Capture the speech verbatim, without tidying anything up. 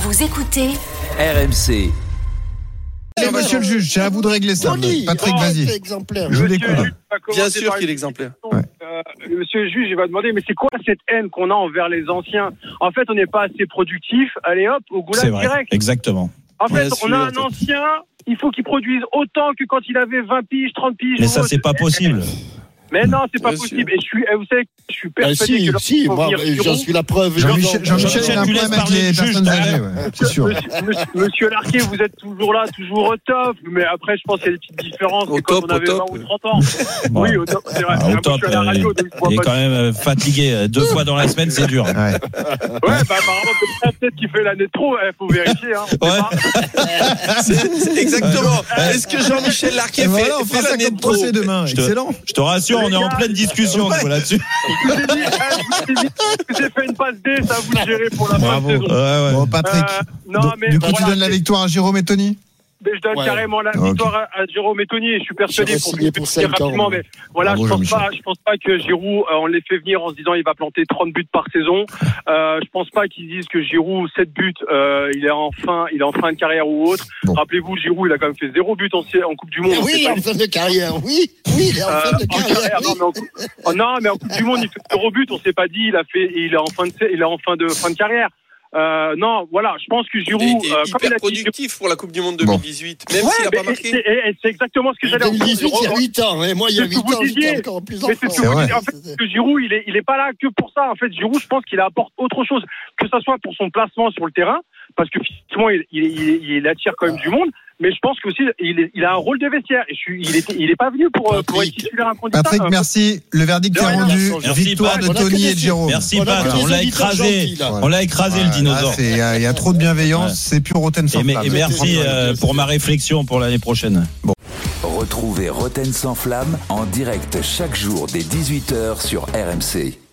Vous écoutez R M C. Allez, monsieur le juge, c'est à vous de régler ça. Tony, Patrick, oh, vas-y. c'est exemplaire. Je vous Monsieur l'écoute. le juge va commencer Bien sûr par qu'il est une exemplaire. question. Euh, monsieur le juge, il va demander, mais c'est quoi cette haine qu'on a envers les anciens ? En fait, on n'est pas assez productif. Allez hop, au C'est goulag vrai, direct. exactement. En fait, Bien on sûr, a un toi. ancien, il faut qu'il produise autant que quand il avait vingt piges, trente piges. Mais ça, Oh, c'est pas possible. Mais non, c'est pas Bien possible. Et je suis, et vous savez, je suis Ah, persuadé si, que si, lorsqu'il faut moi, venir j'en Giroud, suis la preuve. Jean-Michel, Jean-Michel, il a un tu laisses problème avec parler les le juge, personnes âgées, t'as- ouais, c'est sûr. Monsieur, monsieur, monsieur Larquet, vous êtes toujours là, toujours au top. Mais après, je pense qu'il y a des petites différences. Au C'est quand top, on avait au top. vingt ou trente ans. Oui, au top, c'est vrai. Ah, Moi, au top, je suis à la radio, donc je vois il est pas quand même euh, fatigué. euh, Deux fois dans la semaine, c'est dur. Ouais. Ouais, bah apparemment, c'est peut-être qu'il fait l'année de trop. Il faut vérifier. Hein, on sait Ouais. pas. C'est, c'est exactement. Est-ce que Jean-Michel Larquet Et fait, voilà, on fait fera ça l'année comme de trop procès demain. Je te- Excellent. Je te rassure, on est en pleine discussion Ouais. là-dessus. Je vous ai dit, hein, je vous ai dit, je vous ai fait une passe D, ça vous le gérez pour la fin Bravo. de saison. Ouais, ouais. Bon, Patrick. Euh, non, donc, mais du coup, voilà, tu donnes la c'est- victoire à Jérôme et Tony. mais je donne Ouais. carrément la Ok. victoire à, à Jérôme et Tony et je suis persuadé J'aurais pour signé pour expliquer cinq ans, rapidement, moi. mais voilà, Bravo, je pense Jean-Michel. pas, je pense pas que Giroud, euh, on les fait venir en se disant il va planter trente buts par saison. Euh, je pense pas qu'ils disent que Giroud sept buts, euh, il est en fin, il est en fin de carrière ou autre. Bon. Rappelez-vous, Giroud, il a quand même fait zéro but en, en Coupe du Monde. Eh on oui, sait pas. en fin de carrière, oui, oui, il est en Euh, fin de en carrière. carrière, non, oui. mais en, coupe- oh, non, mais en Coupe du Monde, il fait zéro but. On s'est pas dit, il a fait, il est en fin de, il est en fin de fin de carrière. Euh, non, voilà, je pense que Il Giroud, a été euh, comme il hyper a dit, productif pour la Coupe du Monde deux Bon. mille dix-huit, même Ouais, s'il n'a mais pas marqué. c'est- et- et c'est exactement ce que En j'allais en deux mille dix-huit, il y a huit ans, et moi, il y a C'est ce que huit vous ans, j'étais disiez. encore plus Mais c'est enfant. ce que C'est vous vrai. dites. En fait, que Giroud, il est, il est pas là que pour ça. En fait, Giroud, je pense qu'il apporte autre chose, que ça soit pour son placement sur le terrain, parce que physiquement, il, il, il, il attire quand même du monde. Mais je pense qu'aussi, il, est- il a un rôle de vestiaire. Et je suis, il est, il est pas venu pour, euh, pour être Patrick. titulaire inconditionnel. Patrick, merci. Le verdict De est rien. rendu. Merci, Victoire Pat. de On a que Tony des- et de Jérôme. Merci, On a Pat. que des On l'a auditeurs écrasé. gentils, là. On l'a écrasé, le Là, dinosaure. c'est- Il y, a- il y a trop de bienveillance. Ouais. C'est plus Rotten sans Et, mais- flamme. et merci euh, pour ma réflexion pour l'année prochaine. Retrouvez Rotten sans flamme en direct chaque jour dès dix-huit heures sur R M C.